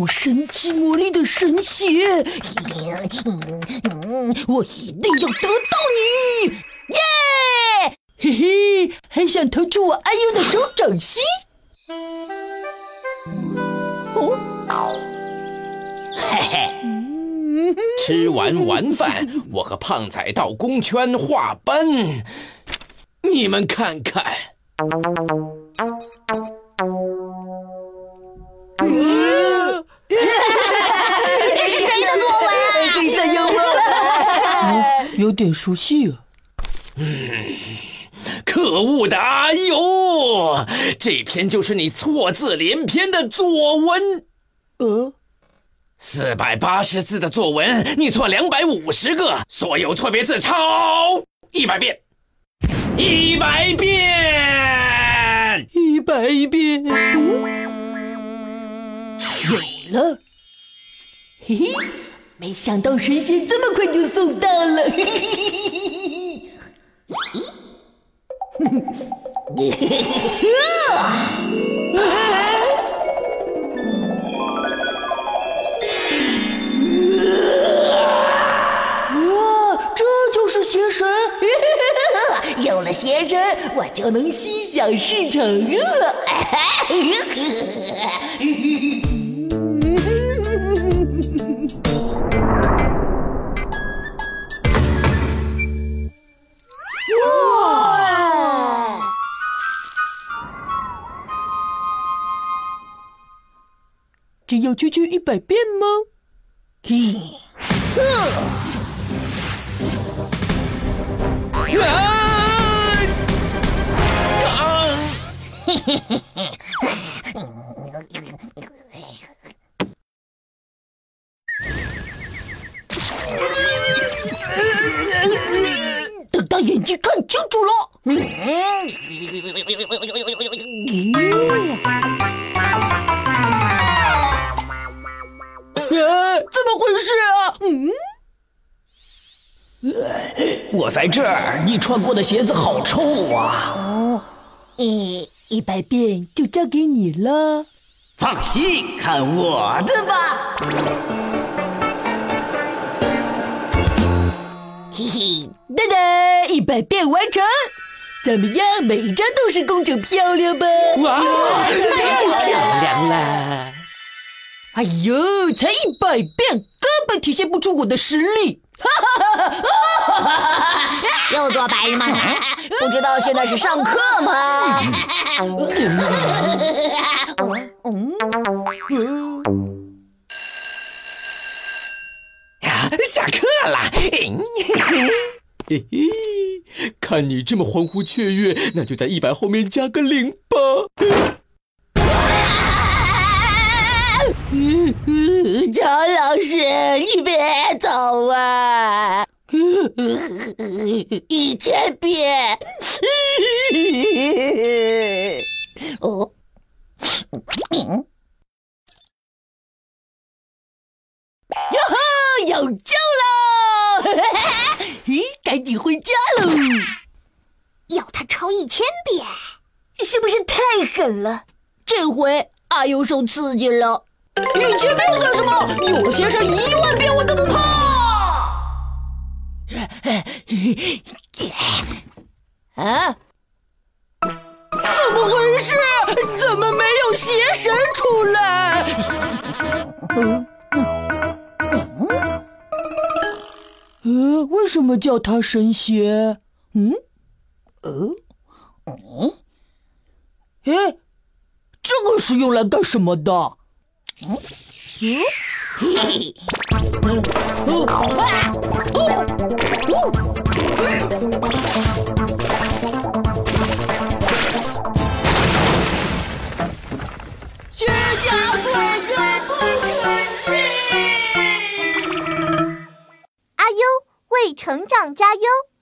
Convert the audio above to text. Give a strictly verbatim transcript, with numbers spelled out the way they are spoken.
有神奇魔力的神鞋，我一定要得到你！耶！嘿嘿，还想偷出我阿优的手掌心？ 哦，嘿嘿。吃完晚饭，我和胖仔到公圈画班，你们看看。 嗯、这是谁的作文？ 黑色幽默、嗯，有点熟悉啊。 嗯，可恶的阿优，这篇就是你错字连篇的作文。 呃。 四百八十字的作文，你错两百五十个，所有错别字抄一百遍，一百遍， 一百遍，有了！嘿嘿，没想到神仙这么快就送到了，嘿嘿嘿嘿嘿嘿。是邪神，有了邪神，我就能心想事成了。哇！只要区区一百遍吗？嘿， 啊！啊！嘿嘿嘿嘿！ 瞪大眼睛看清楚了！嗯啊，怎么回事啊？嗯。 我在这儿，你穿过的鞋子好臭啊！ 哦，一一百遍就交给你了。 放心，看我的吧！ 嘿嘿，哒哒，一百遍完成。怎么样？每一张都是工整漂亮吧？ 哇，太漂亮了！ 哎呦，才一百遍，根本体现不出我的实力。 又做白日梦了？不知道现在是上课吗？ 啊，下课了！嘿嘿，看你这么欢呼雀跃，那就在一百后面加个零吧。 乔老师，你别走啊！一千遍。哦，嗯，哟呵，有救了！咦，赶紧回家喽！ 要他抄一千遍， 是不是太狠了？这回阿优受刺激了。一千遍算什么？有了邪神一万遍我都不怕！啊？怎么回事？怎么没有邪神出来？嗯嗯、呃，为什么叫他神邪？嗯？呃？嗯？哎，这个是用来干什么的？嗯嗯，嘿嘿，嗯哦啊哦哦，虚假鬼怪不可信！ 阿优为成长加油。